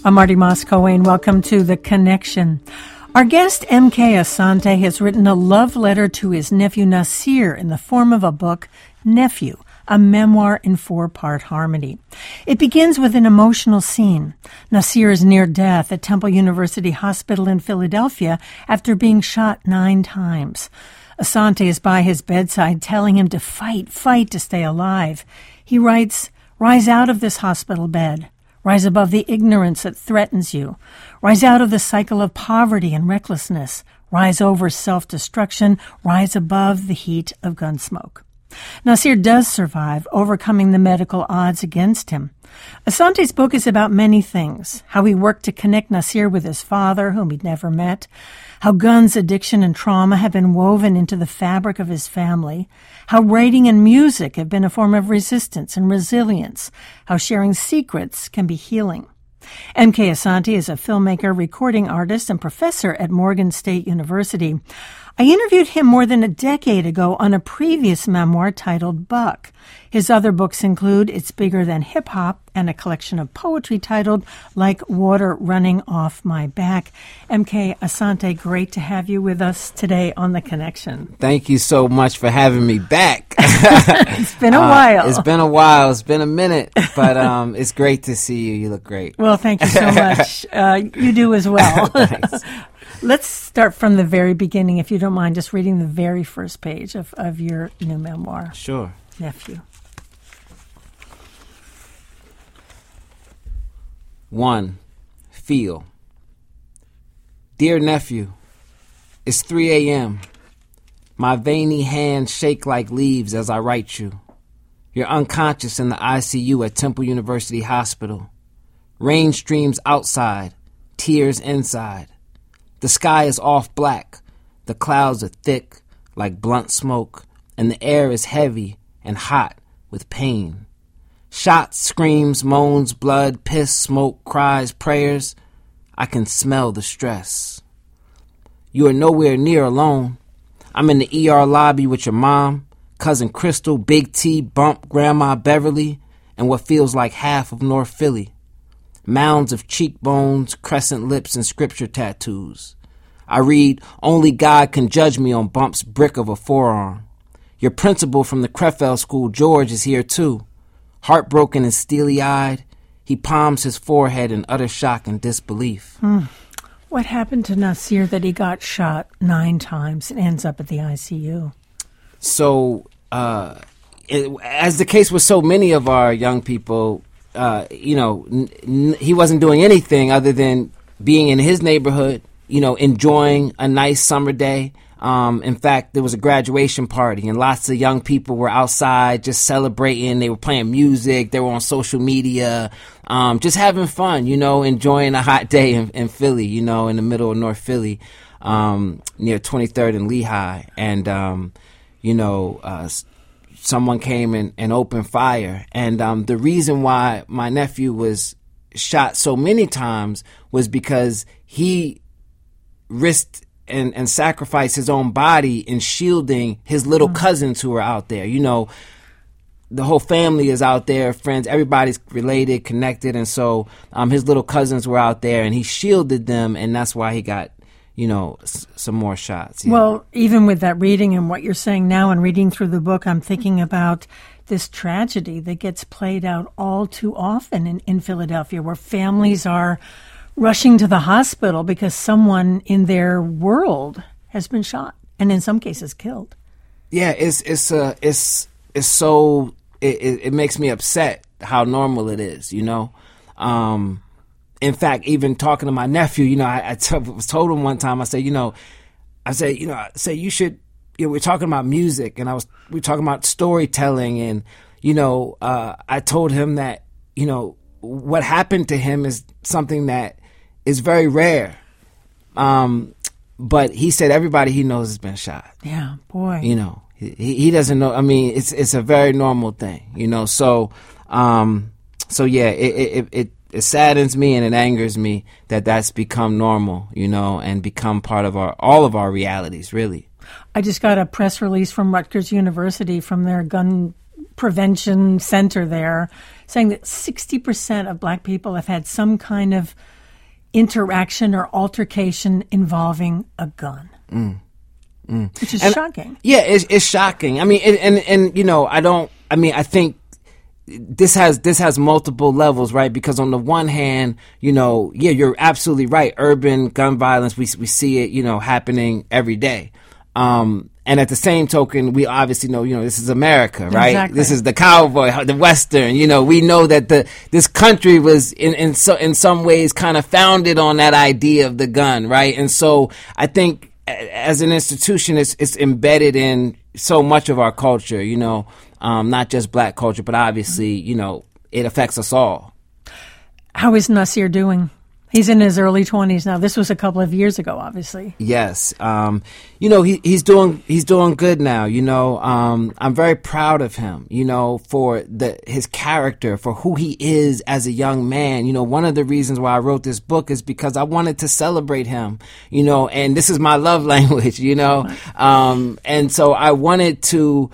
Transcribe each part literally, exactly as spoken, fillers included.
I'm Marty Moscoe, and welcome to The Connection. Our guest, M K Asante, has written a love letter to his nephew Nasir in the form of a book, Nephew, a memoir in four-part harmony. It begins with an emotional scene. Nasir is near death at Temple University Hospital in Philadelphia after being shot nine times. Asante is by his bedside telling him to fight, fight to stay alive. He writes, "Rise out of this hospital bed. Rise above the ignorance that threatens you. Rise out of the cycle of poverty and recklessness. Rise over self-destruction. Rise above the heat of gunsmoke." Nasir does survive, overcoming the medical odds against him. Asante's book is about many things: how he worked to connect Nasir with his father, whom he'd never met, how guns, addiction, and trauma have been woven into the fabric of his family, how writing and music have been a form of resistance and resilience, how sharing secrets can be healing. M K Asante is a filmmaker, recording artist, and professor at Morgan State University. I interviewed him more than a decade ago on a previous memoir titled Buck. His other books include It's Bigger Than Hip Hop and a collection of poetry titled Like Water Running Off My Back. M K Asante, great to have you with us today on The Connection. Thank you so much for having me back. It's been a uh, while. It's been a while. It's been a minute, but um, it's great to see you. You look great. Well, thank you so much. uh, you do as well. Thanks. Let's start from the very beginning, if you don't mind, just reading the very first page of, of your new memoir. Sure. Nephew. One, feel. Dear nephew, it's three a.m. My veiny hands shake like leaves as I write you. You're unconscious in the I C U at Temple University Hospital. Rain streams outside, tears inside. The sky is off black, the clouds are thick like blunt smoke, and the air is heavy and hot with pain. Shots, screams, moans, blood, piss, smoke, cries, prayers. I can smell the stress. You are nowhere near alone. I'm in the E R lobby with your mom, cousin Crystal, Big T, Bump, Grandma Beverly, and what feels like half of North Philly. Mounds of cheekbones, crescent lips, and scripture tattoos. I read, "Only God can judge me" on Bump's brick of a forearm. Your principal from the Crefeld School, George, is here too. Heartbroken and steely-eyed, he palms his forehead in utter shock and disbelief. Hmm. What happened to Nasir that he got shot nine times and ends up at the I C U? So, uh, it, as the case with so many of our young people, Uh, you know, n- n- he wasn't doing anything other than being in his neighborhood, you know, enjoying a nice summer day. Um, in fact, there was a graduation party and lots of young people were outside just celebrating. They were playing music. They were on social media, um, just having fun, you know, enjoying a hot day in, in Philly, you know, in the middle of North Philly, um, near twenty-third and Lehigh. And, um, you know, uh, someone came and, and opened fire. And um, the reason why my nephew was shot so many times was because he risked and, and sacrificed his own body in shielding his little mm-hmm. cousins who were out there. You know, the whole family is out there, friends, everybody's related, connected. And so um, his little cousins were out there and he shielded them, and that's why he got, you know, s- some more shots. Yeah. Well, even with that reading and what you're saying now and reading through the book, I'm thinking about this tragedy that gets played out all too often in, in Philadelphia, where families are rushing to the hospital because someone in their world has been shot and in some cases killed. Yeah, it's it's uh, it's it's so it, it, it makes me upset how normal it is, you know. Um, In fact, even talking to my nephew, you know, I, I t- was told him one time, I said, you know, I said, you know, I said, you should, you know, we're talking about music and I was, we were talking about storytelling and, you know, uh, I told him that, you know, what happened to him is something that is very rare. Um, but he said everybody he knows has been shot. Yeah, boy. You know, he, he doesn't know. I mean, it's, it's a very normal thing, you know, so, um, so yeah, it, it, it, It saddens me and it angers me that that's become normal, you know, and become part of our all of our realities, really. I just got a press release from Rutgers University from their gun prevention center there, saying that sixty percent of black people have had some kind of interaction or altercation involving a gun. Mm. Mm. Which is and, shocking. Yeah, it's, it's shocking. I mean, and, and, and, you know, I don't, I mean, I think this has, this has multiple levels, right? Because on the one hand, you know, yeah, you're absolutely right. Urban gun violence, we, we see it, you know, happening every day. Um, and at the same token, we obviously know, you know, this is America, right? Exactly. This is the cowboy, the Western, you know, we know that the, this country was in, in so, in some ways kind of founded on that idea of the gun, right? And so I think as an institution, it's, it's embedded in so much of our culture, you know, um, not just black culture, but obviously, you know, it affects us all. How is Nasir doing? He's in his early twenties now. This was a couple of years ago, obviously. Yes. Um, you know, he, he's doing, he's doing good now. You know, um, I'm very proud of him, you know, for the, his character, for who he is as a young man. You know, one of the reasons why I wrote this book is because I wanted to celebrate him, you know, and this is my love language, you know, um, and so I wanted to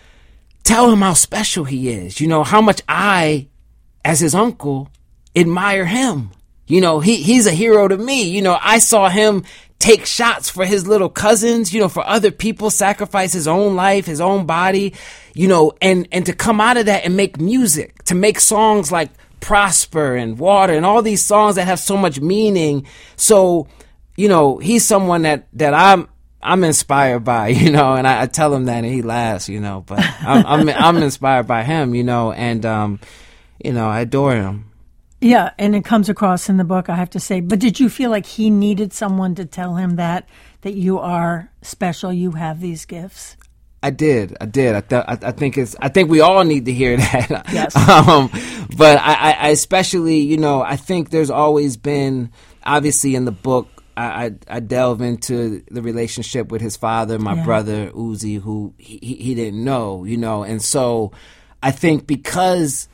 tell him how special he is, you know, how much I, as his uncle, admire him. You know, he, he's a hero to me. You know, I saw him take shots for his little cousins, you know, for other people, sacrifice his own life, his own body, you know, and, and to come out of that and make music, to make songs like Prosper and Water and all these songs that have so much meaning. So, you know, he's someone that, that I'm, I'm inspired by, you know, and I, I tell him that and he laughs, you know, but I'm, I'm, I'm inspired by him, you know, and, um, you know, I adore him. Yeah, and it comes across in the book, I have to say. But did you feel like he needed someone to tell him that, that you are special, you have these gifts? I did. I did. I, th- I, I think it's. I think we all need to hear that. Yes. um, but I, I especially, you know, I think there's always been, obviously in the book, I, I, I delve into the relationship with his father, my yeah. brother, Uzi, who he, he didn't know, you know. And so I think because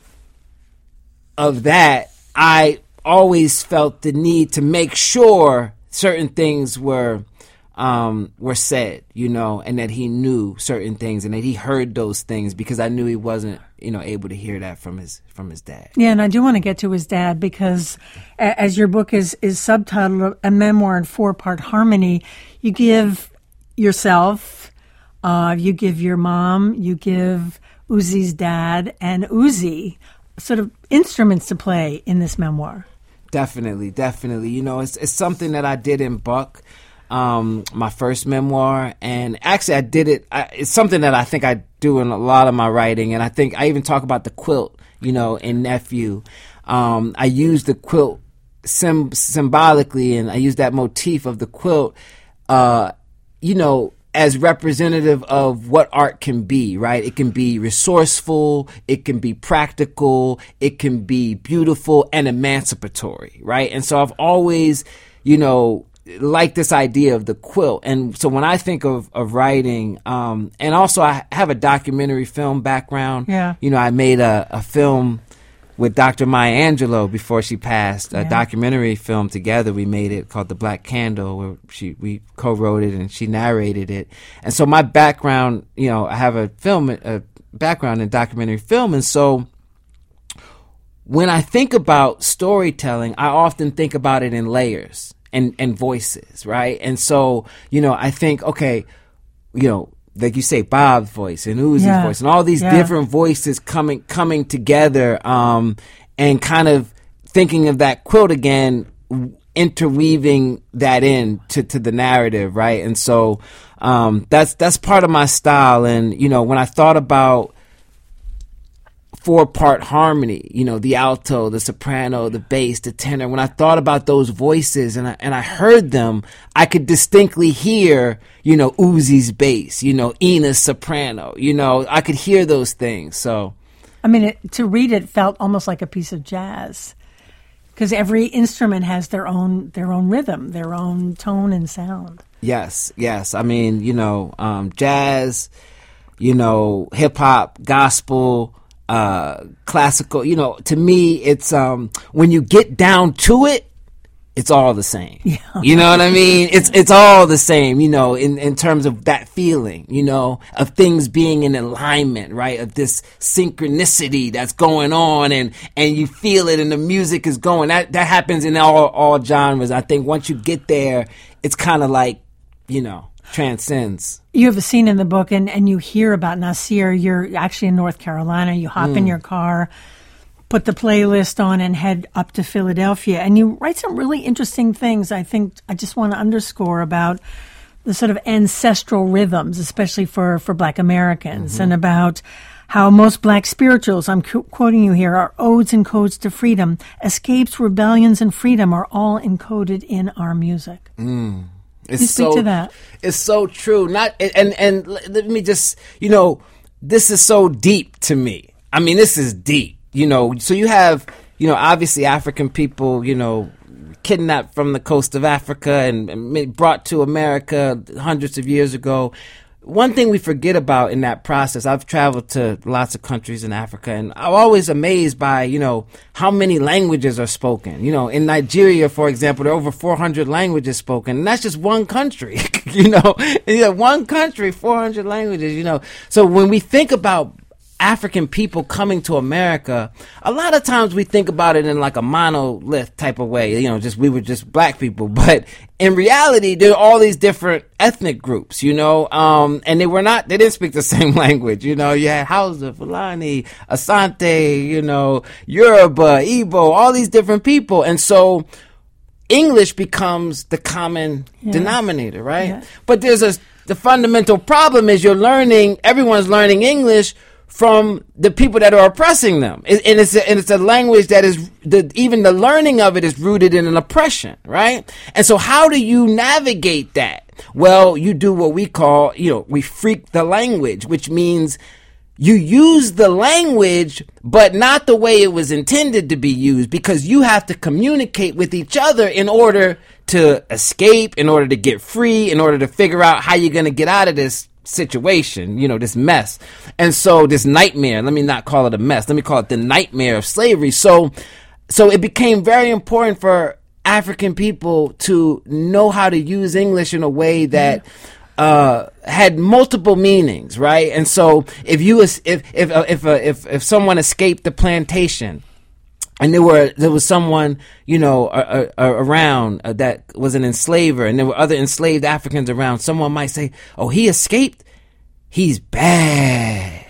of that, I always felt the need to make sure certain things were um, were said, you know, and that he knew certain things and that he heard those things, because I knew he wasn't, you know, able to hear that from his from his dad. Yeah, and I do want to get to his dad because, as your book is is subtitled "A Memoir in Four-Part Harmony," you give yourself, uh, you give your mom, you give Uzi's dad, and Uzi sort of instruments to play in this memoir. Definitely, definitely. You know, it's it's something that I did in Buck, um, my first memoir, and actually I did it. I, it's something that I think I do in a lot of my writing, and I think I even talk about the quilt, you know, in Nephew. Um, I use the quilt sim- symbolically, and I use that motif of the quilt, uh, you know, as representative of what art can be, right? It can be resourceful, it can be practical, it can be beautiful and emancipatory, right? And so I've always, you know, liked this idea of the quilt. And so when I think of, of writing, um, and also I have a documentary film background. Yeah. You know, I made a, a film with Doctor Maya Angelou before she passed, a yeah. documentary film together. We made it called The Black Candle, where she we co-wrote it and she narrated it. And so my background, you know, I have a film, a background in documentary film. And so when I think about storytelling, I often think about it in layers and, and voices, right? And so, you know, I think, okay, you know, like you say, Bob's voice and Uzi's yeah. voice and all these yeah. different voices coming coming together, um, and kind of thinking of that quilt again, interweaving that in to, to the narrative, right? And so um, that's that's part of my style. And, you know, when I thought about four-part harmony, you know, the alto, the soprano, the bass, the tenor, when I thought about those voices and I, and I heard them, I could distinctly hear, you know, Uzi's bass, you know, Ina's soprano, you know, I could hear those things. So, I mean, it, to read it felt almost like a piece of jazz, because every instrument has their own their own rhythm, their own tone and sound. Yes, yes. I mean, you know, um, jazz, you know, hip-hop, gospel, Uh, classical, you know, to me, it's um, when you get down to it, it's all the same. Yeah. You know what I mean? It's it's all the same, you know, in, in terms of that feeling, you know, of things being in alignment, right? Of this synchronicity that's going on, and, and you feel it, and the music is going. That that happens in all, all genres. I think once you get there, it's kind of like, you know, transcends. You have a scene in the book, and, and you hear about Nasir. You're actually in North Carolina. You hop mm. in your car, put the playlist on, and head up to Philadelphia. And you write some really interesting things, I think, I just want to underscore about the sort of ancestral rhythms, especially for, for Black Americans, mm-hmm. and about how most Black spirituals, I'm qu- quoting you here, are odes and codes to freedom. Escapes, rebellions, and freedom are all encoded in our music. Mm. It's you speak so, to that. It's so true. Not and, and let me just, you know, this is so deep to me. I mean, this is deep. You know, so you have, you know, obviously African people, you know, kidnapped from the coast of Africa and, and brought to America hundreds of years ago. One thing we forget about in that process, I've traveled to lots of countries in Africa, and I'm always amazed by, you know, how many languages are spoken. You know, in Nigeria, for example, there are over four hundred languages spoken, and that's just one country, you know, yeah, one country, four hundred languages, you know. So when we think about African people coming to America, a lot of times we think about it in like a monolith type of way, you know, just we were just Black people. But in reality, there are all these different ethnic groups, you know, um, and they were not, they didn't speak the same language, you know. You had Hausa, Fulani, Asante, you know, Yoruba, Igbo, all these different people. And so English becomes the common yeah. denominator, right? Yeah. But there's a, the fundamental problem is you're learning, everyone's learning English from the people that are oppressing them. And it's a, and it's a language that is, the, even the learning of it is rooted in an oppression, right? And so how do you navigate that? Well, you do what we call, you know, we freak the language, which means you use the language, but not the way it was intended to be used, because you have to communicate with each other in order to escape, in order to get free, in order to figure out how you're going to get out of this situation, you know, this mess. And so this nightmare, let me not call it a mess, let me call it the nightmare of slavery. So, so it became very important for African people to know how to use English in a way that uh, had multiple meanings, right? And so if you, if, if, if, if, uh, if, if someone escaped the plantation, and there were there was someone, you know, uh, uh, around uh, that was an enslaver, and there were other enslaved Africans around. Someone might say, "Oh, he escaped. He's bad."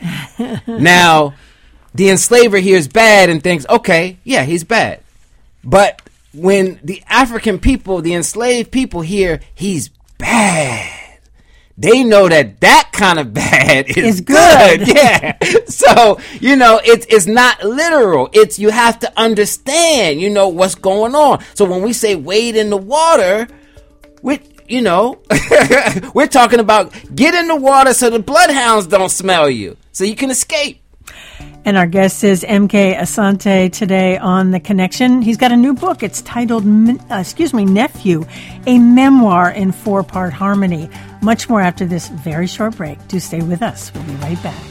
Now, the enslaver hears bad and thinks, "Okay, yeah, he's bad." But when the African people, the enslaved people, hear he's bad, they know that that kind of bad is good. good. Yeah. So, you know, it's, it's not literal. It's, you have to understand, you know, what's going on. So when we say wade in the water, we, you know, we're talking about get in the water so the bloodhounds don't smell you, so you can escape. And our guest is M K Asante today on The Connection. He's got a new book. It's titled, uh, excuse me, Nephew, a memoir in four-part harmony. Much more after this very short break. Do stay with us. We'll be right back.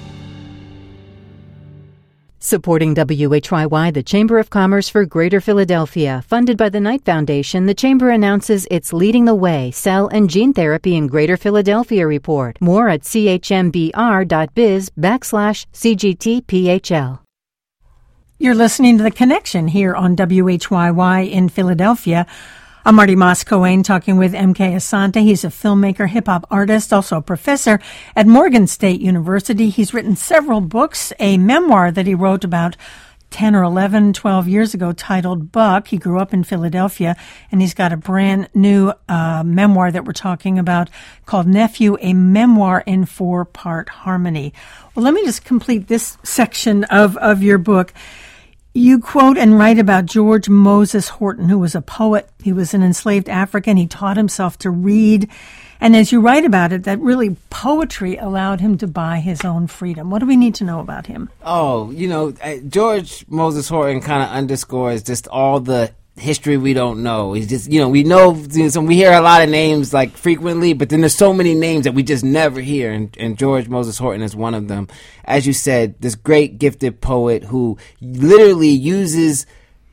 Supporting W H Y Y, the Chamber of Commerce for Greater Philadelphia. Funded by the Knight Foundation, the Chamber announces it's leading the way, cell and gene therapy in Greater Philadelphia report. More at chmbr.biz backslash CGTPHL. You're listening to The Connection here on W H Y Y in Philadelphia. I'm Marty Moss-Coane talking with M K Asante. He's a filmmaker, hip-hop artist, also a professor at Morgan State University. He's written several books, a memoir that he wrote about ten or eleven, twelve years ago titled Buck. He grew up in Philadelphia, and he's got a brand new uh, memoir that we're talking about called Nephew, a memoir in four-part harmony. Well, let me just complete this section of, of your book. You quote and write about George Moses Horton, who was a poet. He was an enslaved African. He taught himself to read. And as you write about it, that really poetry allowed him to buy his own freedom. What do we need to know about him? Oh, you know, George Moses Horton kind of underscores just all the history we don't know. He's just, you know, we know, you know, so we hear a lot of names like frequently, but then there's so many names that we just never hear, and, and George Moses Horton is one of them. As you said, this great gifted poet who literally uses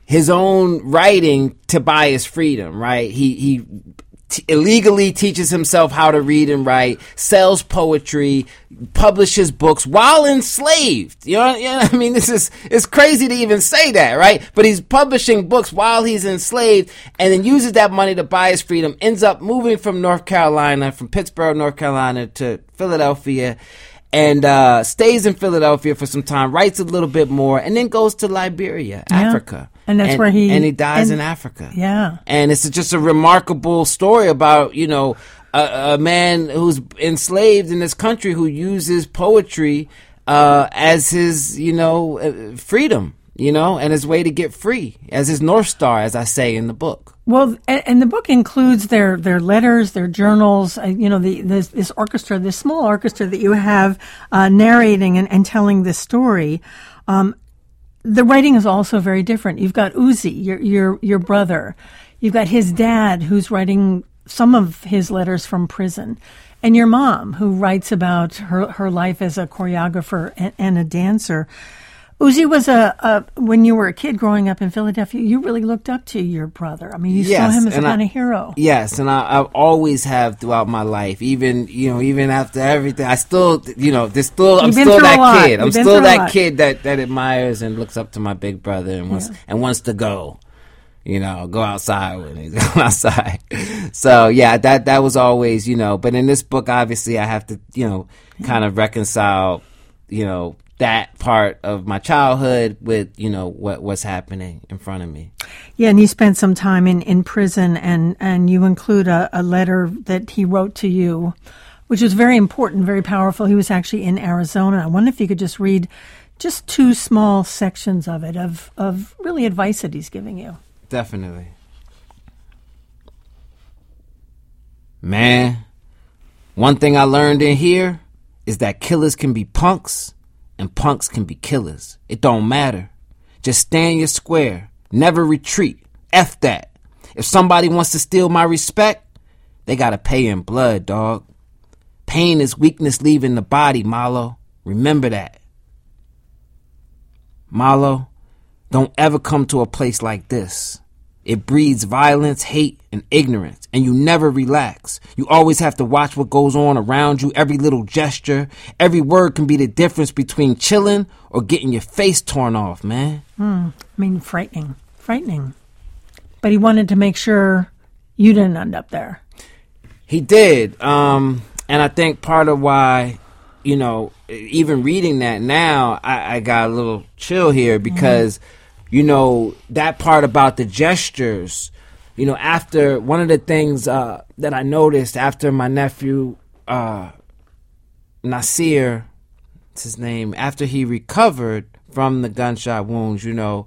his own writing to buy his freedom, right? He he t- illegally teaches himself how to read and write, sells poetry, publishes books while enslaved. You know, you know what I mean? This is, it's crazy to even say that, right? But he's publishing books while he's enslaved and then uses that money to buy his freedom, ends up moving from North Carolina, from Pittsburgh, North Carolina to Philadelphia, and uh, stays in Philadelphia for some time, writes a little bit more, and then goes to Liberia, yeah. Africa. And that's and, where he... And he dies and, in Africa. Yeah. And it's just a remarkable story about, you know, a, a man who's enslaved in this country who uses poetry uh, as his, you know, uh, freedom, you know, and his way to get free, as his North Star, as I say in the book. Well, and, and the book includes their, their letters, their journals, uh, you know, the this, this orchestra, this small orchestra that you have uh, narrating and, and telling this story. Um, the writing is also very different. You've got Uzi, your your your brother. You've got his dad, who's writing some of his letters from prison, and your mom, who writes about her, her life as a choreographer and, and a dancer. Uzi was a, a, when you were a kid growing up in Philadelphia, you really looked up to your brother. I mean, you yes, saw him as a kind I, of hero. Yes, and I, I always have throughout my life, even, you know, even after everything, I still, you know, there's still, I'm still that kid. I'm still that kid that, that admires and looks up to my big brother and wants, yeah. and wants to go, you know, go outside when he's going outside. So, yeah, that, that was always, you know, but in this book, obviously, I have to, you know, kind of reconcile, you know, that part of my childhood with, you know, what what's happening in front of me. Yeah, and you spent some time in, in prison, and, and you include a, a letter that he wrote to you, which was very important, very powerful. He was actually in Arizona. I wonder if you could just read just two small sections of it, of, of really advice that he's giving you. Definitely. Man, one thing I learned in here is that killers can be punks, and punks can be killers. It don't matter. Just stand your square. Never retreat. F that. If somebody wants to steal my respect, they gotta pay in blood, dog. Pain is weakness leaving the body, Malo. Remember that. Malo, don't ever come to a place like this. It breeds violence, hate, and ignorance, and you never relax. You always have to watch what goes on around you, every little gesture. Every word can be the difference between chilling or getting your face torn off, man. Mm, I mean, frightening, frightening. But he wanted to make sure you didn't end up there. He did, um, and I think part of why, you know, even reading that now, I, I got a little chill here because... Mm-hmm. You know, that part about the gestures, you know, after one of the things uh, that I noticed after my nephew, uh, Nasir, that's his name, after he recovered from the gunshot wounds, you know,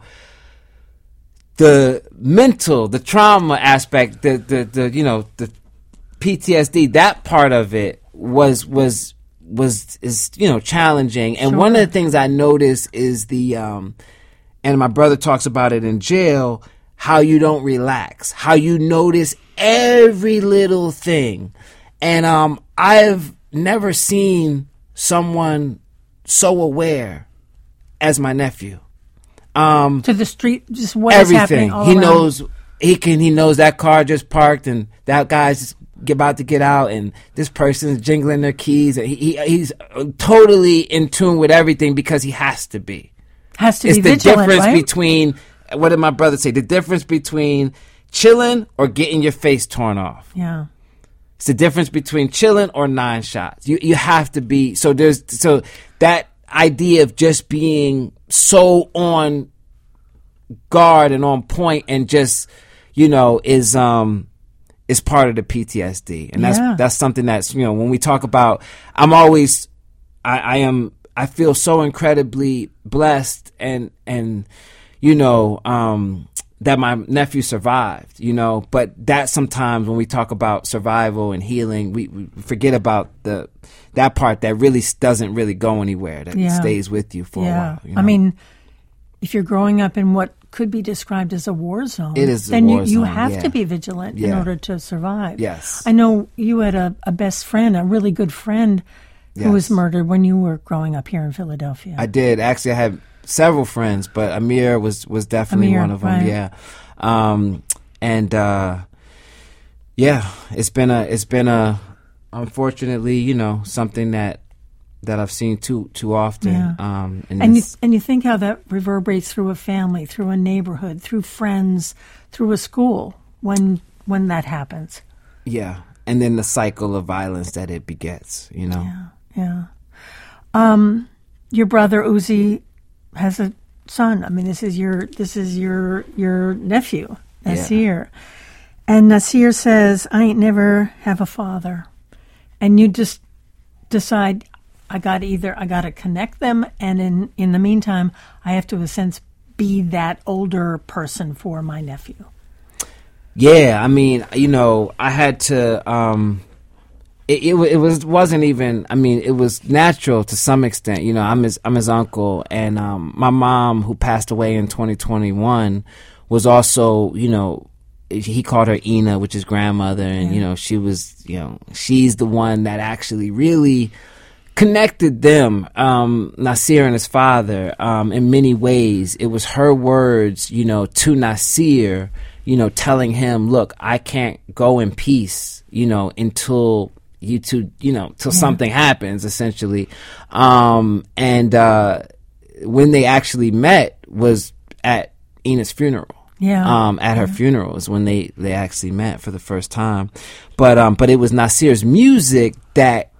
the mental, the trauma aspect, the, the, the you know, the P T S D, that part of it was, was, was, is, you know, challenging. And sure. One of the things I noticed is the, um, and my brother talks about it in jail, how you don't relax, how you notice every little thing. And um, I've never seen someone so aware as my nephew. Um, to the street, just what everything. is happening all he around. knows he can. He knows that car just parked, and that guy's about to get out, and this person's jingling their keys. And he, he he's totally in tune with everything because he has to be. Has to it's be the vigilant, difference right? between, what did my brother say? The difference between chilling or getting your face torn off. Yeah. It's the difference between chilling or nine shots. You you have to be, so there's, so that idea of just being so on guard and on point and just, you know, is, um, is part of the P T S D. And that's, yeah. that's something that's, you know, when we talk about, I'm always, I, I am, I feel so incredibly blessed and, and, you know, um, that my nephew survived, you know, but that sometimes when we talk about survival and healing, we, we forget about the, that part that really doesn't really go anywhere, that yeah. stays with you for yeah. a while. You know? I mean, if you're growing up in what could be described as a war zone, it is then a war you, you zone, have yeah. to be vigilant yeah. in order to survive. Yes. I know you had a, a best friend, a really good friend, yes. who was murdered when you were growing up here in Philadelphia. I did. Actually, I had several friends, but Amir was was definitely Amir, one of them. right. Yeah, um, and uh, yeah, it's been a it's been a unfortunately, you know, something that that I've seen too too often. Yeah. Um, in And you, this, and you think how that reverberates through a family, through a neighborhood, through friends, through a school when when that happens. yeah, and then the cycle of violence that it begets. You know. Yeah, yeah. Um, your brother Uzi has a son. I mean, this is your this is your your nephew, Nasir. Yeah. And Nasir says, "I ain't never have a father," and you just decide, I got either I got to connect them, and in in the meantime, I have to, in a sense, be that older person for my nephew. Yeah, I mean, you know, I had to. Um, it, it it was wasn't even. I mean, it was natural to some extent. You know, I'm his I'm his uncle, and um, my mom, who passed away in twenty twenty-one, was also, you know, he called her Ina, which is grandmother, and yeah. you know, she was, you know, she's the one that actually really connected them, um, Nasir and his father, um, in many ways. It was her words, you know, to Nasir, you know, telling him, look, I can't go in peace, you know, until you two, you know, till yeah. something happens, essentially. Um, and uh, when they actually met was at Ina's funeral. Yeah. Um, at her yeah. funeral is when they, they actually met for the first time. But um, but it was Nasir's music that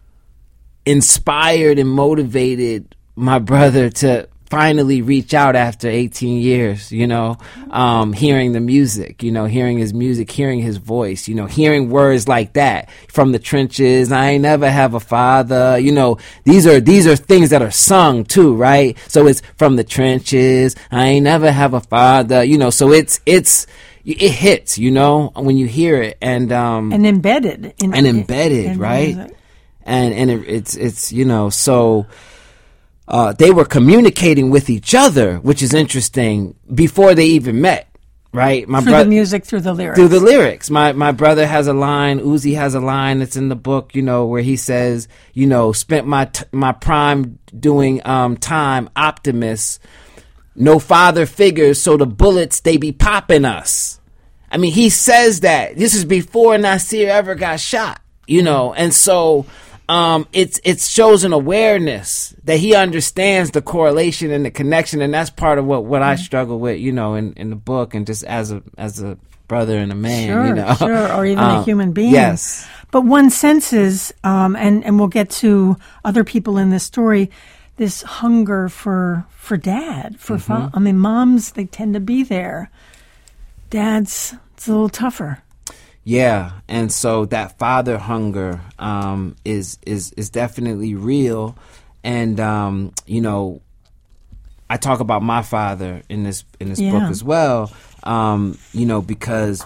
inspired and motivated my brother to finally reach out after eighteen years, you know, um, hearing the music, you know, hearing his music, hearing his voice, you know, hearing words like that from the trenches. I ain't never have a father, you know, these are, these are things that are sung too, right? So it's from the trenches. I ain't never have a father, you know, so it's, it's, it hits, you know, when you hear it, and, um, and embedded in, and embedded, in, in right? music. And, and it, it's, it's, you know, so, Uh, they were communicating with each other, which is interesting, before they even met, right? My through bro- the music, through the lyrics. Through the lyrics. My my brother has a line, Uzi has a line that's in the book, you know, where he says, you know, spent my t- my prime doing um, time, optimist, no father figures, so the bullets, they be popping us. I mean, he says that. This is before Nasir ever got shot, you know, and so... Um, it's it shows an awareness that he understands the correlation and the connection, and that's part of what, what I struggle with, you know, in, in the book, and just as a as a brother and a man, sure, you know, sure, or even um, a human being. Yes, but one senses, um, and and we'll get to other people in this story, this hunger for for dad, for mm-hmm. fa- I mean, moms, they tend to be there. Dads, it's a little tougher. Yeah, and so that father hunger um, is is is definitely real, and um, you know, I talk about my father in this in this yeah. book as well. Um, you know, because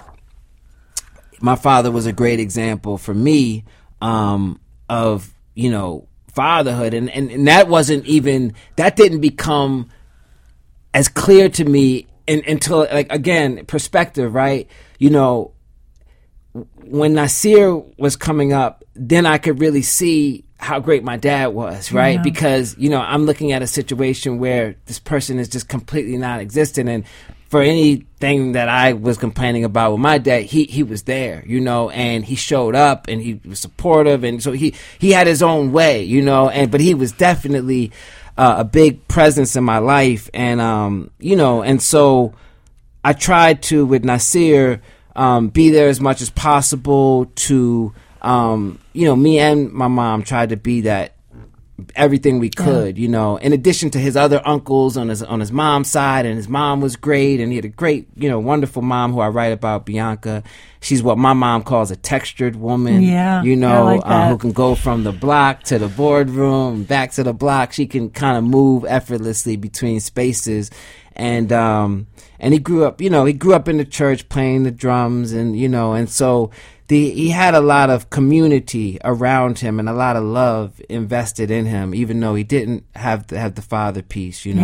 my father was a great example for me um, of you know fatherhood, and, and and that wasn't even that didn't become as clear to me in, until like again perspective, right? You know. When Nasir was coming up, then I could really see how great my dad was, right? Yeah. Because, you know, I'm looking at a situation where this person is just completely non-existent. And for anything that I was complaining about with my dad, he, he was there, you know, and he showed up and he was supportive. And so he, he had his own way, you know, and but he was definitely uh, a big presence in my life. And, um, you know, and so I tried to, with Nasir, Um, be there as much as possible to, um, you know, me and my mom tried to be that everything we could, yeah. you know, in addition to his other uncles on his on his mom's side, and his mom was great, and he had a great, you know, wonderful mom who I write about, Bianca. She's what my mom calls a textured woman, yeah, you know, like uh, who can go from the block to the boardroom, back to the block. She can kind of move effortlessly between spaces. And, um, and he grew up, you know, he grew up in the church playing the drums, and, you know, and so the, he had a lot of community around him and a lot of love invested in him, even though he didn't have the, have the father piece, you know. Yeah.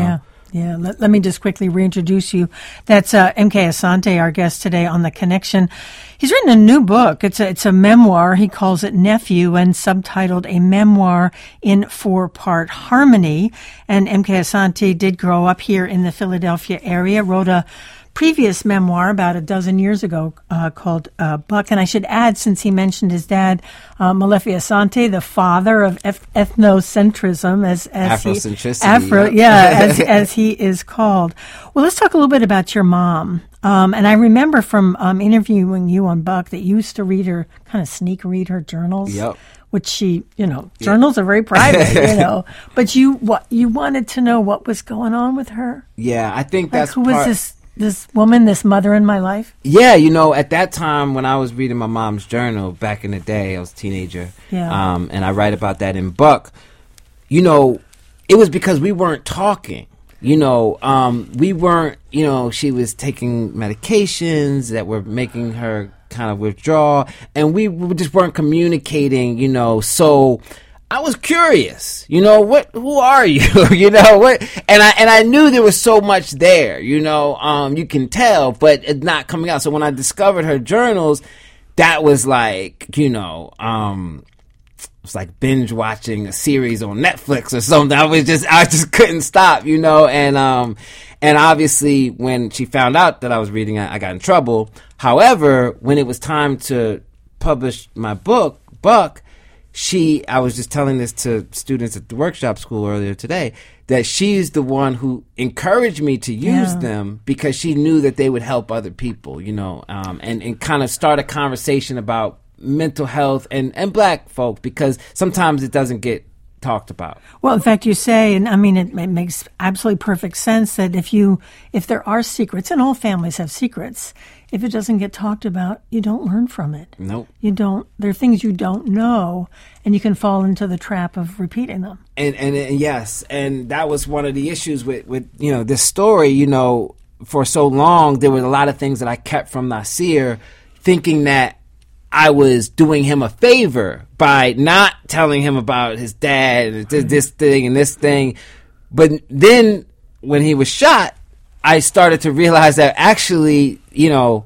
Yeah, let, let me just quickly reintroduce you. That's uh, M K Asante, our guest today on The Connection. He's written a new book. It's a, it's a memoir. He calls it Nephew, and subtitled A Memoir in Four-Part Harmony. And M K Asante did grow up here in the Philadelphia area, wrote a previous memoir about a dozen years ago uh, called uh, Buck. And I should add, since he mentioned his dad, uh, Molefi Asante, the father of eth- ethnocentrism, as, as Afrocentricity. He, Afro, yeah, as, as he is called. Well, let's talk a little bit about your mom. Um, and I remember from um, interviewing you on Buck that you used to read her, kind of sneak read her journals. Yep. Which she, you know, journals yeah. are very private, you know. But you, what you wanted to know what was going on with her. Yeah, I think like, that's who part- was this. This woman, this mother in my life? Yeah, you know, at that time when I was reading my mom's journal back in the day, I was a teenager, yeah. um, and I write about that in Buck, you know, it was because we weren't talking. You know, um, we weren't, you know, she was taking medications that were making her kind of withdraw, and we, we just weren't communicating, you know, so I was curious, you know, what, who are you? you know, what, and I, and I knew there was so much there, you know, um, you can tell, but it's not coming out. So when I discovered her journals, that was like, you know, um, it was like binge watching a series on Netflix or something. I was just, I just couldn't stop, you know, and, um, and obviously when she found out that I was reading, I, I got in trouble. However, when it was time to publish my book, Buck, She, I was just telling this to students at the workshop school earlier today, that she's the one who encouraged me to use yeah. them because she knew that they would help other people, you know, um, and, and kind of start a conversation about mental health and, and black folk, because sometimes it doesn't get talked about. Well, in fact, you say, and I mean, it, it makes absolutely perfect sense that if you, if there are secrets, and all families have secrets, if it doesn't get talked about, you don't learn from it. Nope. You don't, there are things you don't know, and you can fall into the trap of repeating them. And, and, and yes, and that was one of the issues with, with, you know, this story, you know, for so long, there were a lot of things that I kept from Nasir, thinking that I was doing him a favor by not telling him about his dad, this, this thing and this thing. But then when he was shot, I started to realize that actually, you know,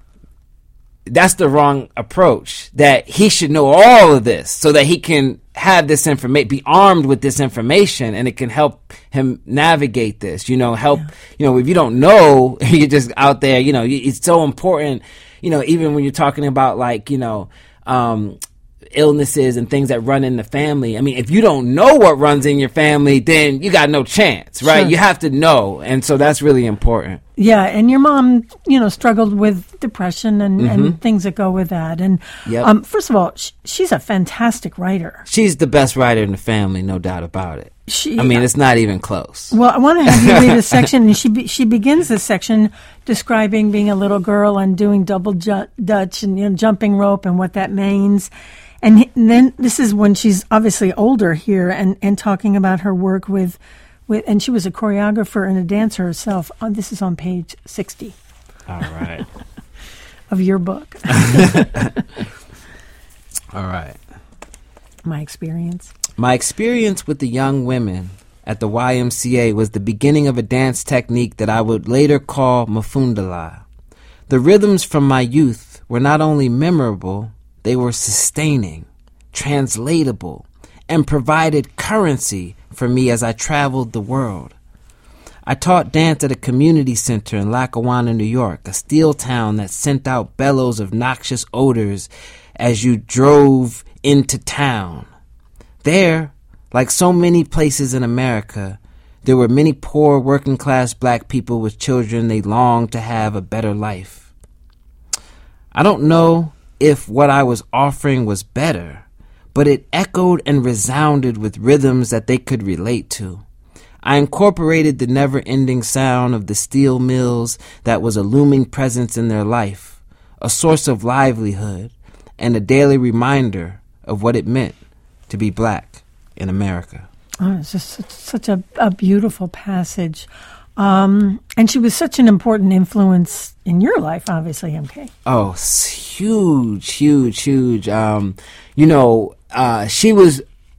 that's the wrong approach, that he should know all of this so that he can have this information, be armed with this information, and it can help him navigate this, you know, help, yeah. you know, if you don't know, you're just out there, you know, it's so important. You know, even when you're talking about, like, you know, um, illnesses and things that run in the family. I mean, if you don't know what runs in your family, then you got no chance, right? Sure. You have to know. And so that's really important. Yeah. And your mom, you know, struggled with depression and, mm-hmm. and things that go with that. And yep. um, first of all, sh- she's a fantastic writer. She's the best writer in the family, no doubt about it. She, I mean, it's not even close. Well, I want to have you read a section, and she be, she begins this section describing being a little girl and doing double ju- Dutch and, you know, jumping rope and what that means. And, he, and then this is when she's obviously older here, and, and talking about her work with, with, and she was a choreographer and a dancer herself. Oh, this is on page sixty. All right. Of your book. All right. My experience. My experience with the young women at the Y M C A was the beginning of a dance technique that I would later call Mafundala. The rhythms from my youth were not only memorable, they were sustaining, translatable, and provided currency for me as I traveled the world. I taught dance at a community center in Lackawanna, New York, a steel town that sent out bellows of noxious odors as you drove into town. There, like so many places in America, there were many poor working-class black people with children they longed to have a better life. I don't know if what I was offering was better, but it echoed and resounded with rhythms that they could relate to. I incorporated the never-ending sound of the steel mills that was a looming presence in their life, a source of livelihood, and a daily reminder of what it meant to be black in America. Oh, it's just such, such a, a beautiful passage. Um, and she was such an important influence in your life, obviously, M K. Oh, huge, huge, huge. Um, you know, uh, she was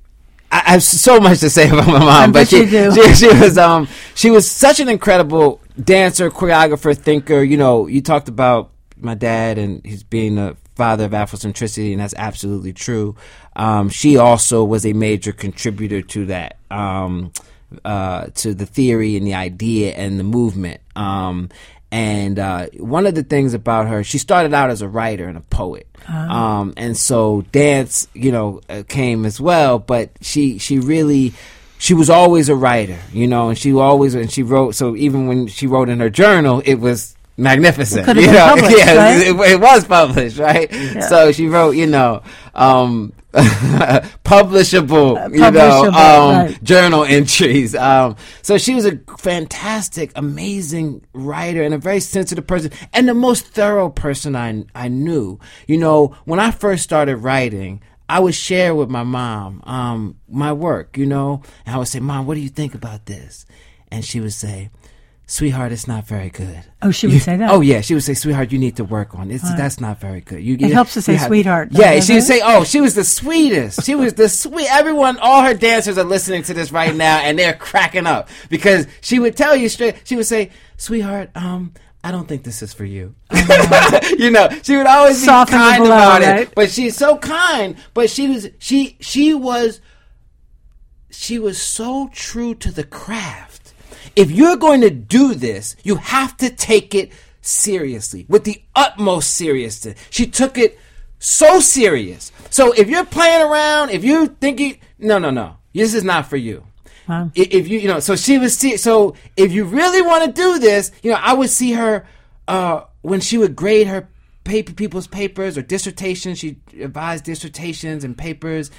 I, I have so much to say about my mom, I but bet she, you do. she she was um she was such an incredible dancer, choreographer, thinker. You know, you talked about my dad and he's being a father of Afrocentricity, and that's absolutely true. Um, she also was a major contributor to that, um, uh, to the theory and the idea and the movement. Um, and uh, one of the things about her, she started out as a writer and a poet. Uh-huh. Um, and so dance, you know, uh, came as well, but she she really... She was always a writer, you know, and she always, and she wrote, so even when she wrote in her journal, it was magnificent. It could have you been know? published, yeah, right? it, it was published, right? Yeah. So she wrote, you know, um, publishable, Uh, you know, publishable, um, right. journal entries. Um, so she was a fantastic, amazing writer and a very sensitive person and the most thorough person I, I knew. You know, when I first started writing, I would share with my mom um, my work, you know, and I would say, Mom, what do you think about this? And she would say, sweetheart, it's not very good. Oh, she would You- say that? Oh, yeah. She would say, sweetheart, you need to work on it. It's, That's not very good. You, It you- helps to say you have- sweetheart, Yeah, doesn't she would it? say, oh, she was the sweetest. She was the sweet. Everyone, all her dancers are listening to this right now, and they're cracking up because she would tell you straight. She would say, sweetheart, um, I don't think this is for you. You know, she would always be Soften the kind blow, about right? it. But she's so kind. But she was, she, she was, she was so true to the craft. If you're going to do this, you have to take it seriously, with the utmost seriousness. She took it so serious. So if you're playing around, if you think you, no, no, no, this is not for you. Wow. I- If you, you know, so she was, see, so if you really want to do this, you know, I would see her, uh, when she would grade her paper, people's papers or dissertations, she advised dissertations and papers.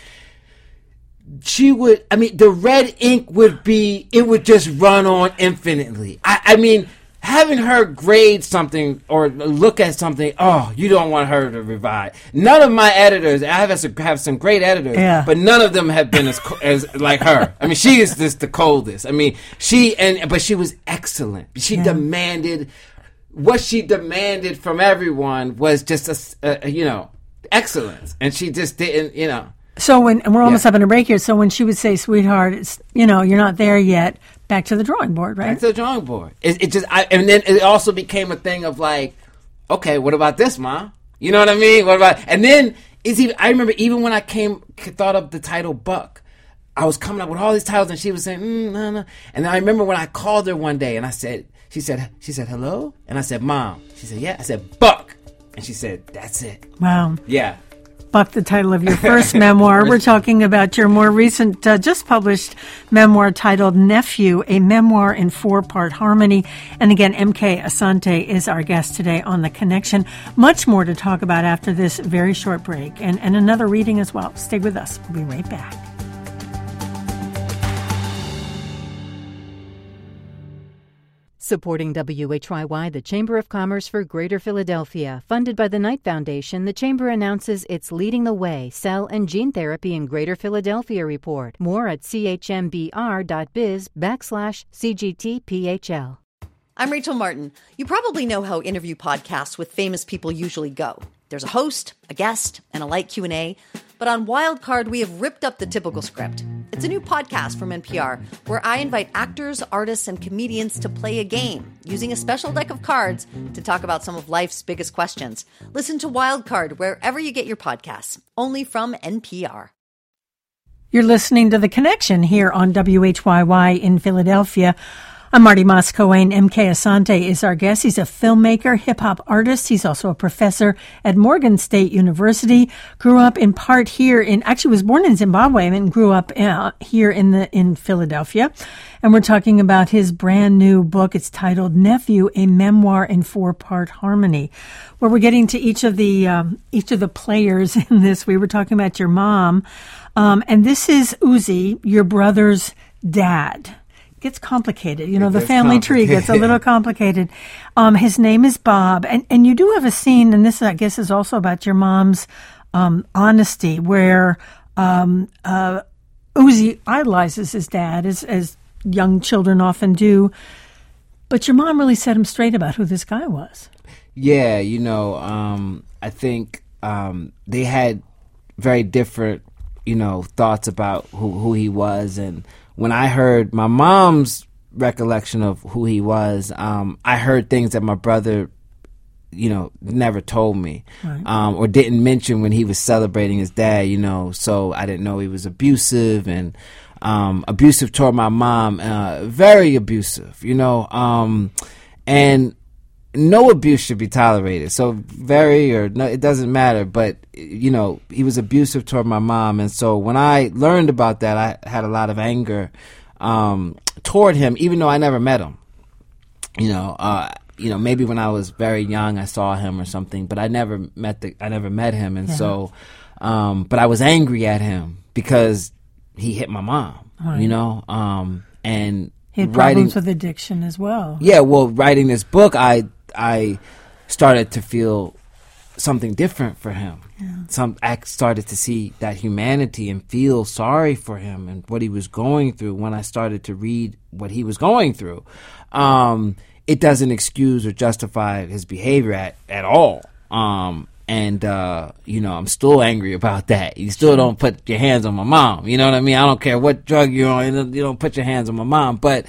She would, I mean, the red ink would be, it would just run on infinitely. I, I mean, having her grade something or look at something, oh, you don't want her to revise. None of my editors, I have some, have some great editors, Yeah. but none of them have been as co- as like her. I mean, she is just the coldest. I mean, she and but she was excellent. She Yeah. demanded what she demanded from everyone was just a, a you know excellence, and she just didn't, you know. So when, and we're almost Yeah. having a break here, so when she would say, sweetheart, it's, you know, you're not there yet, back to the drawing board, right? Back to the drawing board. It, it just, I, and then it also became a thing of like, okay, what about this, Mom? You know what I mean? What about? And then it's even. I remember even when I came, thought of the title Buck, I was coming up with all these titles, and she was saying, mm, no, no. And then I remember when I called her one day, and I said, she said, she said, hello, and I said, Mom. She said, yeah. I said, Buck, and she said, that's it. Wow. Yeah. Buck, the title of your first memoir. We're talking about your more recent, uh, just published memoir titled Nephew, a memoir in four-part harmony. And again, M K Asante is our guest today on The Connection. Much more to talk about after this very short break and, and another reading as well. Stay with us. We'll be right back. Supporting W H Y Y, the Chamber of Commerce for Greater Philadelphia. Funded by the Knight Foundation, the Chamber announces it's leading the way, cell and gene therapy in Greater Philadelphia report. More at chmbr.biz backslash CGTPHL. I'm Rachel Martin. You probably know how interview podcasts with famous people usually go. There's a host, a guest, and a light Q and A. But on Wildcard, we have ripped up the typical script. It's a new podcast from N P R where I invite actors, artists, and comedians to play a game using a special deck of cards to talk about some of life's biggest questions. Listen to Wildcard wherever you get your podcasts, only from N P R. You're listening to The Connection here on W H Y Y in Philadelphia. I'm Marty Moscowane. M K Asante is our guest. He's a filmmaker, hip-hop artist. He's also a professor at Morgan State University. Grew up in part here in, actually was born in Zimbabwe and grew up uh, here in the in Philadelphia. And we're talking about his brand new book. It's titled Nephew, a memoir in four-part harmony, where we're getting to each of the um, each of the players in this. We were talking about your mom, um, and this is Uzi, your brother's dad. Gets complicated. You know, It the gets family tree gets a little complicated. Um, his name is Bob. And, and you do have a scene, and this, I guess, is also about your mom's um, honesty, where um, uh, Uzi idolizes his dad, as, as young children often do. But your mom really set him straight about who this guy was. Yeah, you know, um, I think um, they had very different you know, thoughts about who, who he was. And when I heard my mom's recollection of who he was, um, I heard things that my brother, you know, never told me, right. um, or didn't mention when he was celebrating his dad, you know, so I didn't know he was abusive and um, abusive toward my mom, uh, very abusive, you know, um, and no abuse should be tolerated. So very or no, it doesn't matter. But, you know, he was abusive toward my mom. And so when I learned about that, I had a lot of anger um, toward him, even though I never met him. You know, uh, you know, maybe when I was very young, I saw him or something, but I never met the, I never met him. And yeah. so, um, but I was angry at him because he hit my mom, right. you know, um, and he had writing, problems with addiction as well. Yeah, well, writing this book, I I started to feel something different for him. Yeah. Some I started to see that humanity and feel sorry for him and what he was going through when I started to read what he was going through. Um, it doesn't excuse or justify his behavior at, at all. Um, and, uh, you know, I'm still angry about that. You still don't put your hands on my mom. You know what I mean? I don't care what drug you're on. You don't put your hands on my mom. But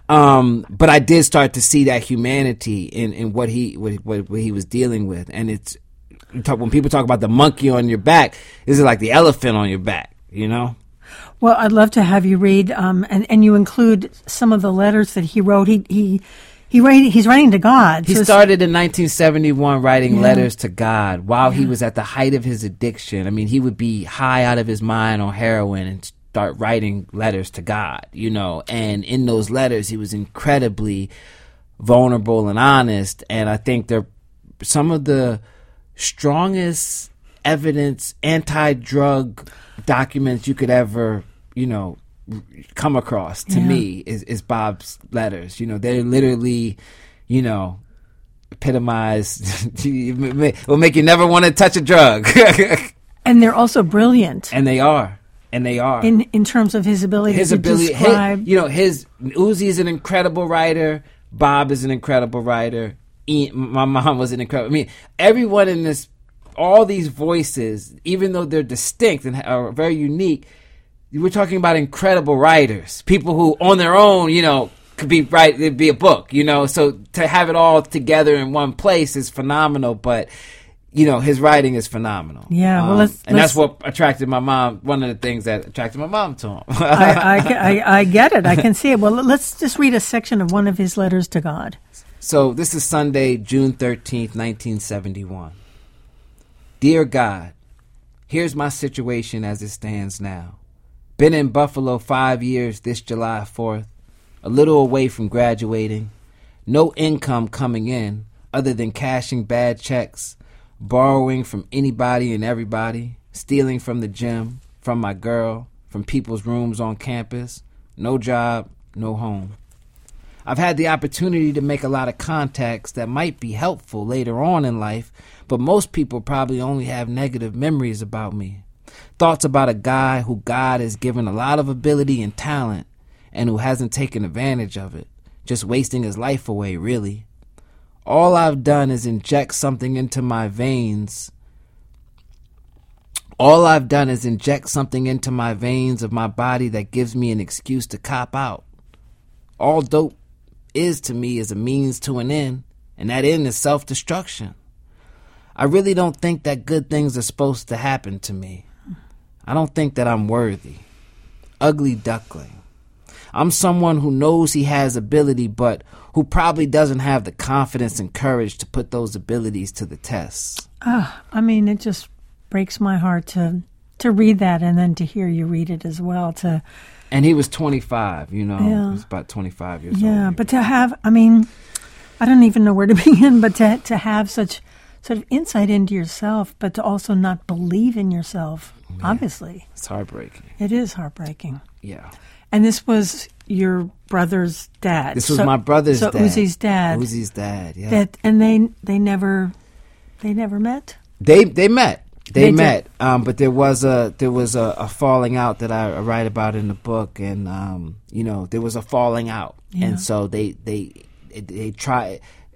um, but I did start to see that humanity in, in what he what, what, what he was dealing with. And it's when people talk about the monkey on your back, this is like the elephant on your back, you know? Well, I'd love to have you read, um, and, and you include some of the letters that he wrote. He he he write, he's writing to God. He so started in nineteen seventy-one writing yeah. letters to God while yeah. he was at the height of his addiction. I mean, he would be high out of his mind on heroin and start writing letters to God, you know. And in those letters, he was incredibly vulnerable and honest. And I think they're some of the strongest evidence, anti-drug documents you could ever, you know, come across to yeah. me is, is Bob's letters. You know, they're literally, you know, epitomize, will make you never want to touch a drug. And they're also brilliant. And they are. And they are. In in terms of his ability his to ability, describe. His, you know, his, Uzi is an incredible writer. Bob is an incredible writer. Ian, my mom was an incredible, I mean, everyone in this, all these voices, even though they're distinct and are very unique, we're talking about incredible writers, people who on their own, you know, could be write, it'd be a book, you know, so to have it all together in one place is phenomenal, but, you know, his writing is phenomenal. Yeah, well, um, let's, and let's, that's what attracted my mom, one of the things that attracted my mom to him. I, I, I, I get it, I can see it. Well, let's just read a section of one of his letters to God. So this is Sunday, June thirteenth, nineteen seventy-one. Dear God, here's my situation as it stands now. Been in Buffalo five years this July fourth, a little away from graduating, no income coming in other than cashing bad checks, borrowing from anybody and everybody, stealing from the gym, from my girl, from people's rooms on campus, no job, no home. I've had the opportunity to make a lot of contacts that might be helpful later on in life, but most people probably only have negative memories about me. Thoughts about a guy who God has given a lot of ability and talent and who hasn't taken advantage of it, just wasting his life away, really. All I've done is inject something into my veins. All I've done is inject something into my veins of my body that gives me an excuse to cop out. All dope is to me is a means to an end, and that end is self-destruction. I really don't think that good things are supposed to happen to me. I don't think that I'm worthy. Ugly duckling. I'm someone who knows he has ability, but who probably doesn't have the confidence and courage to put those abilities to the test. Ah, I mean, it just breaks my heart to to read that and then to hear you read it as well. To And he was twenty-five, you know. Yeah. He was about twenty-five years yeah, old. but to have, I mean, I don't even know where to begin, but to to have such sort of insight into yourself, but to also not believe in yourself, yeah. obviously. It's heartbreaking. It is heartbreaking. Yeah. And this was your brother's dad. This was so, my brother's so dad. So Uzi's dad. Uzi's dad, yeah. That, and they they never they never met? They they met. They, they met, um, but there was a there was a, a falling out that I write about in the book, and um, you know there was a falling out, yeah. and so they they they, they try.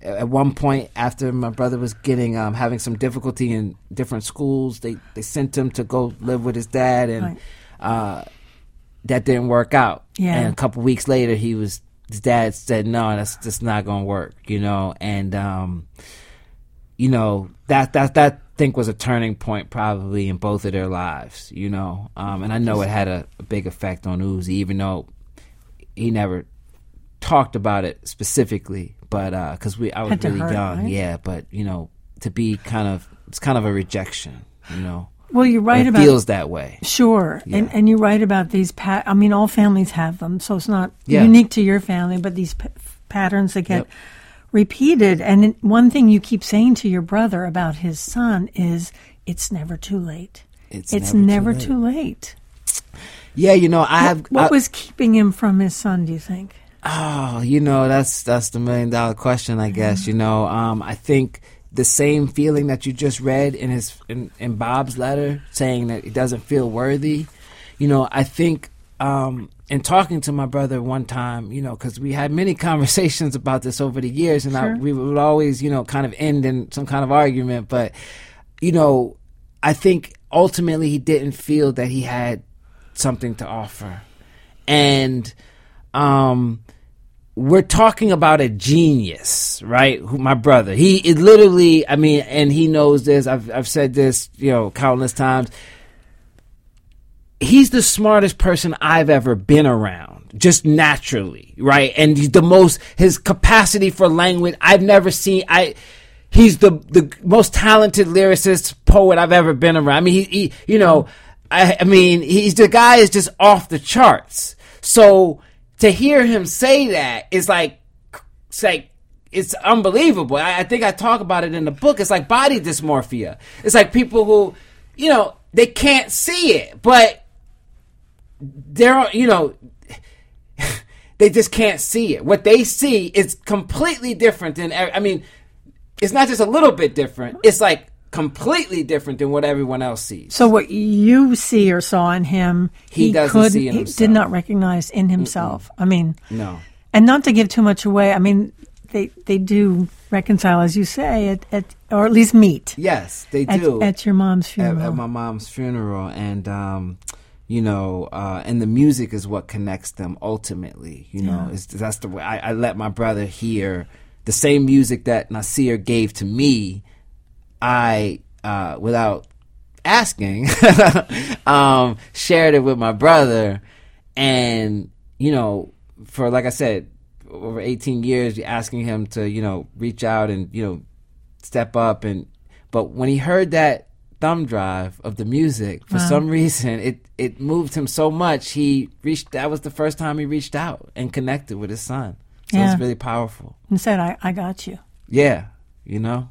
at one point, after my brother was getting um, having some difficulty in different schools, they, they sent him to go live with his dad, and Right. uh, that didn't work out. Yeah. And a couple weeks later, he was his dad said, "No, that's just not going to work," you know. And um, you know that that that I think was a turning point probably in both of their lives, you know. Um, and I know it had a, a big effect on Uzi, even though he never talked about it specifically, but because uh, we I was Had to really hurt, young, right? yeah. But you know, to be kind of it's kind of a rejection, you know. Well, you're right it about feels that way. Sure, Yeah. and and you're right about these. Pa- I mean, all families have them, so it's not Yeah. unique to your family. But these p- patterns that get Yep. repeated, and it- one thing you keep saying to your brother about his son is, "It's never too late. It's, It's never, never too, too late. late." Yeah, you know, I have. What I, was keeping him from his son? Do you think? Oh, you know, that's that's the million dollar question, I guess. You know, um, I think the same feeling that you just read in his in, in Bob's letter, saying that he doesn't feel worthy. You know, I think um, in talking to my brother one time, you know, because we had many conversations about this over the years, and Sure. I, we would always, you know, kind of end in some kind of argument. But you know, I think ultimately he didn't feel that he had something to offer, and um. We're talking about a genius, right? Who, my brother. He it literally, I mean, and he knows this. I've I've said this, you know, countless times. He's the smartest person I've ever been around, just naturally, right? And he's the most, his capacity for language, I've never seen. I, he's the the most talented lyricist, poet I've ever been around. I mean, he, he you know, I, I mean, he's the guy is just off the charts. So to hear him say that is like, it's like, it's unbelievable. I, I think I talk about it in the book. It's like body dysmorphia. It's like people who, you know, they can't see it, but they're, you know, they just can't see it. What they see is completely different than, I mean, it's not just a little bit different. It's like completely different than what everyone else sees. So what you see or saw in him, He he, doesn't could, see in he himself. did not recognize in himself. I mean, No. and not to give too much away. I mean, they they do reconcile, as you say, at, at or at least meet. Yes, they at, do. at your mom's At, funeral. at my mom's funeral. And, um, you know, uh, and the music is what connects them ultimately. You know, Yeah. it's, that's the way I, I let my brother hear the same music that Nasir gave to me. I, uh, without asking, um, shared it with my brother. And, you know, for, like I said, over eighteen years, you're asking him to, you know, reach out and, you know, step up. And, but when he heard that thumb drive of the music, for Wow. some reason, it, it moved him so much. He reached, that was the first time he reached out and connected with his son. So Yeah. it's really powerful. and said, I, I got you. Yeah. You know?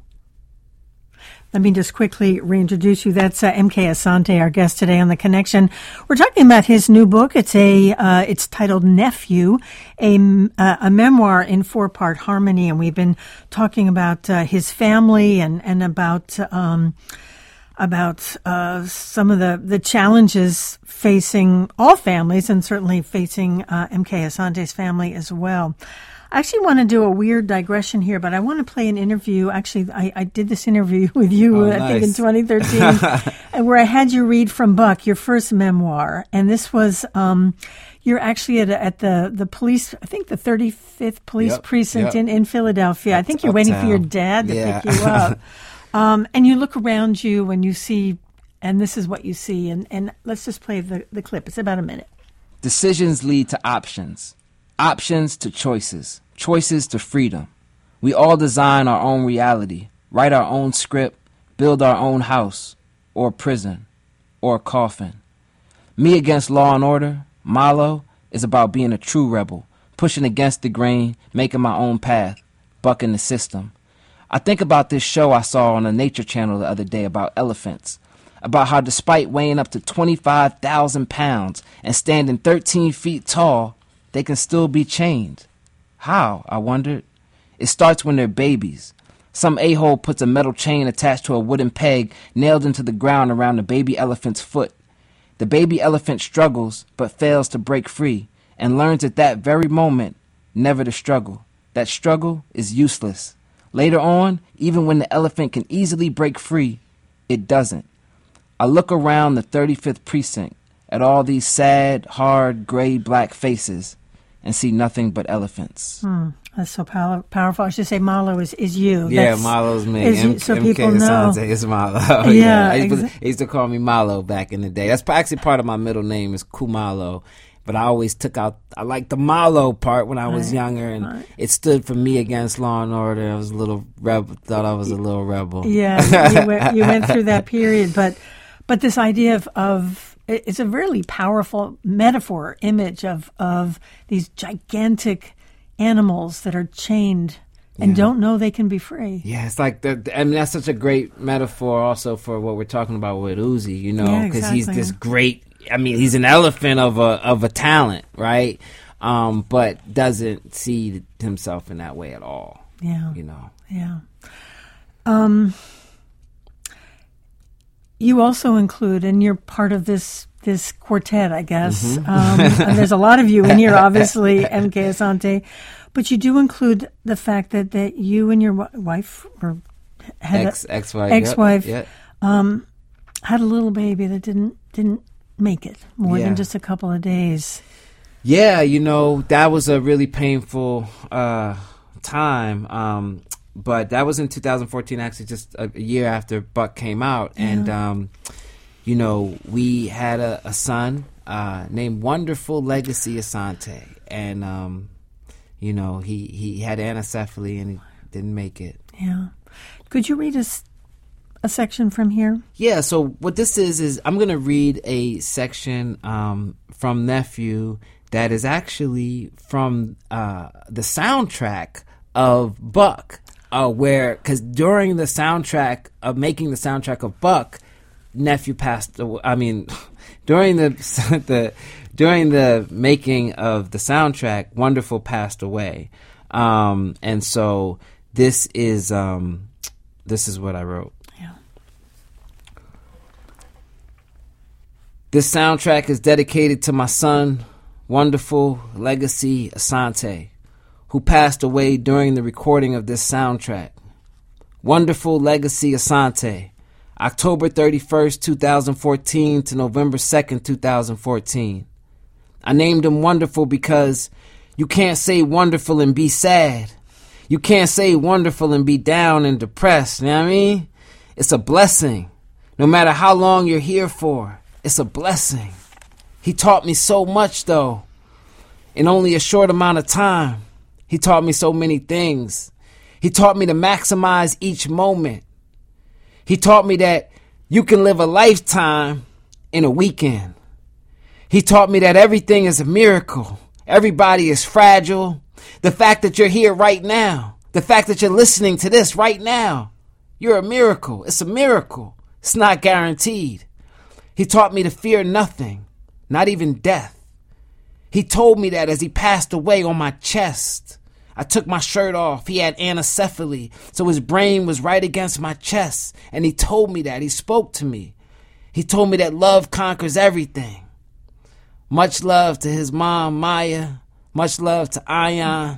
Let me just quickly reintroduce you. That's uh, M K Asante, our guest today on The Connection. We're talking about his new book. It's a uh, it's titled Nephew, a, uh, a memoir in four-part harmony. And we've been talking about uh, his family and, and about um, about uh, some of the, the challenges facing all families and certainly facing uh, M K Asante's family as well. I actually want to do a weird digression here, but I want to play an interview. Actually, I, I did this interview with you, Oh, I think, in nice. twenty thirteen, and where I had you read from Buck, your first memoir. And this was, um, you're actually at, a, at the, the police, I think the thirty-fifth Police Yep, Precinct yep. in, in Philadelphia. I think you're waiting for your Uptown. dad to Yeah. pick you up. Um, and you look around you and you see, and this is what you see. And, and let's just play the, the clip. It's about a minute. Decisions lead to options, options to choices, choices to freedom. We all design our own reality, write our own script, build our own house, or prison, or coffin. Me Against Law and Order, Malo, is about being a true rebel, pushing against the grain, making my own path, bucking the system. I think about this show I saw on the Nature Channel the other day about elephants, about how despite weighing up to twenty-five thousand pounds and standing thirteen feet tall, they can still be chained. How, I wondered. It starts when they're babies. Some a-hole puts a metal chain attached to a wooden peg nailed into the ground around the baby elephant's foot. The baby elephant struggles but fails to break free and learns at that very moment never to struggle. That struggle is useless. Later on, even when the elephant can easily break free, it doesn't. I look around the thirty-fifth precinct at all these sad, hard, gray, black faces and see nothing but elephants. Hmm. That's so pow- powerful. I should say Malo is, is you. Yeah, That's, Malo's me. is, M- so M K people know. Asante is Malo. Yeah, yeah. I used, to, exa- they used to call me Malo back in the day. That's actually part of my middle name is Kumalo. But I always took out, I liked the Malo part when I was Right, younger, and right. it stood for me against law and order. I was a little rebel, thought I was a little rebel. Yeah, you went, you went through that period, but but this idea of, of it's a really powerful metaphor, image of of these gigantic animals that are chained and Yeah. don't know they can be free. Yeah, it's like, the, I mean, that's such a great metaphor also for what we're talking about with Uzi, you know, Yeah, because he's exactly. this great, I mean, he's an elephant of a of a talent, right? Um, but doesn't see himself in that way at all, Yeah, you know. yeah. Um, you also include, and you're part of this this quartet, I guess. Mm-hmm. Um, and there's a lot of you in here, obviously, M K Asante, but you do include the fact that, that you and your wi- wife or had Ex, a, ex-wife. ex-wife Yep, um, had a little baby that didn't didn't make it more Yeah. than just a couple of days. Yeah, you know, that was a really painful uh, time. Um, but that was in two thousand fourteen, actually just a, a year after Buck came out. And, um, you know, we had a, a son uh, named Wonderful Legacy Asante. And, um, you know, he, he had anencephaly and he didn't make it. Yeah. Could you read us a section from here? Yeah, so what this is, is I'm going to read a section um, from Nephew that is actually from uh, the soundtrack of Buck, uh, where, because during the soundtrack of making the soundtrack of Buck, Nephew passed away. I mean, during the, the during the making of the soundtrack, Wonderful passed away. Um, and so this is um, this is what I wrote. This soundtrack is dedicated to my son, Wonderful Legacy Asante, who passed away during the recording of this soundtrack. Wonderful Legacy Asante, October thirty-first, twenty fourteen to November second, twenty fourteen. I named him Wonderful because you can't say wonderful and be sad. You can't say wonderful and be down and depressed, you know what I mean? It's a blessing, no matter how long you're here for. It's a blessing. He taught me so much, though. In only a short amount of time, he taught me so many things. He taught me to maximize each moment. He taught me that you can live a lifetime in a weekend. He taught me that everything is a miracle. Everybody is fragile. The fact that you're here right now, the fact that you're listening to this right now, you're a miracle. It's a miracle. It's not guaranteed. He taught me to fear nothing, not even death. He told me that as he passed away on my chest. I took my shirt off. He had anencephaly, so his brain was right against my chest. And he told me that. He spoke to me. He told me that love conquers everything. Much love to his mom, Maya. Much love to Ion.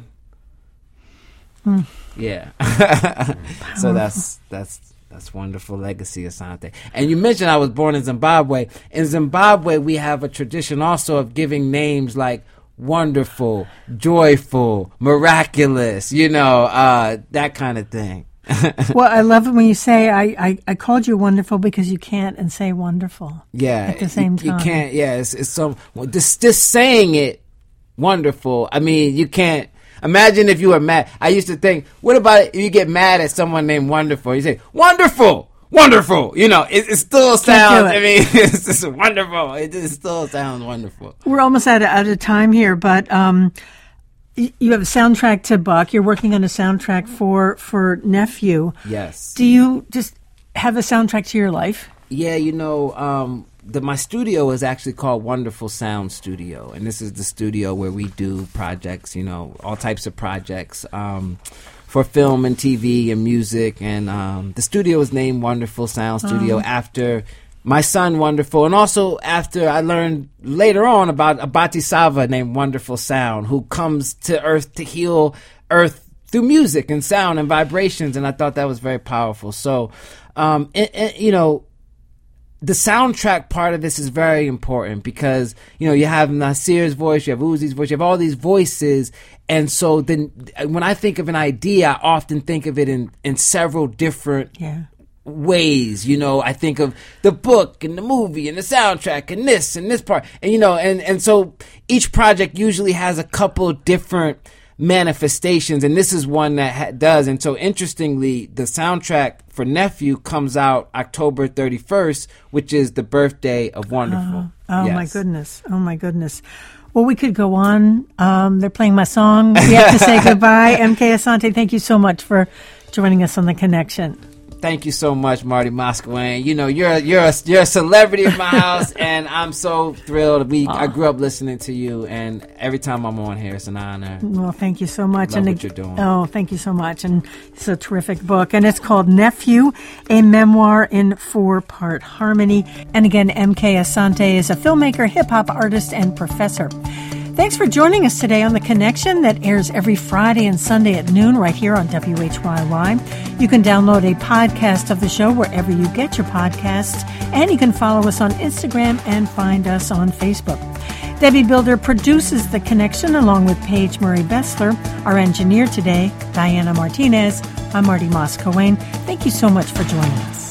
Mm. Yeah. So that's that's that's Wonderful Legacy Asante. And you mentioned I was born in Zimbabwe. In Zimbabwe, we have a tradition also of giving names like wonderful, joyful, miraculous, you know, uh, that kind of thing. Well, I love it when you say, I, I, I called you wonderful because you can't and say wonderful. Yeah. At the same you, time. You can't, yeah, it's, it's so, well, just, just saying it, wonderful. I mean, you can't, imagine if you were mad. I used to think, what about if you get mad at someone named Wonderful? You say, wonderful, wonderful. You know, it, it still sounds, it. I mean, it's just wonderful. It just still sounds wonderful. We're almost out of, out of time here, but um, y- you have a soundtrack to Buck. You're working on a soundtrack for, for Nephew. Yes. Do you just have a soundtrack to your life? Yeah, you know, um, the, my studio is actually called Wonderful Sound Studio, and this is the studio where we do projects, you know, all types of projects um, for film and T V and music. And um, the studio is named Wonderful Sound Studio Uh-huh. after my son, Wonderful, and also after I learned later on about a Bodhisattva named Wonderful Sound, who comes to Earth to heal Earth through music and sound and vibrations, and I thought that was very powerful. So, um, and, and, you know, the soundtrack part of this is very important because, you know, you have Nasir's voice, you have Uzi's voice, you have all these voices. And so then when I think of an idea, I often think of it in, in several different yeah. ways. You know, I think of the book and the movie and the soundtrack and this and this part. And, you know, and, and so each project usually has a couple different manifestations, and this is one that ha- does. And so interestingly, the soundtrack for Nephew comes out October thirty-first, which is the birthday of Wonderful. Oh, oh yes. my goodness. Oh my goodness. Well, we could go on. Um, they're playing my song. We have to say goodbye. M K Asante, thank you so much for joining us on The Connection. Thank you so much, Marty Moscowane. You know, you're a, you're a, you're a celebrity in my house, and I'm so thrilled. We I grew up listening to you, and every time I'm on here, it's an honor. Well, thank you so much. Love and what you're doing. Oh, thank you so much. And it's a terrific book, and it's called Nephew, a memoir in four-part harmony. And again, M K Asante is a filmmaker, hip-hop artist, and professor. Thanks for joining us today on The Connection that airs every Friday and Sunday at noon right here on W H Y Y. You can download a podcast of the show wherever you get your podcasts, and you can follow us on Instagram and find us on Facebook. Debbie Builder produces The Connection along with Paige Murray Bessler. Our engineer today, Diana Martinez. I'm Marty Moscowane. Thank you so much for joining us.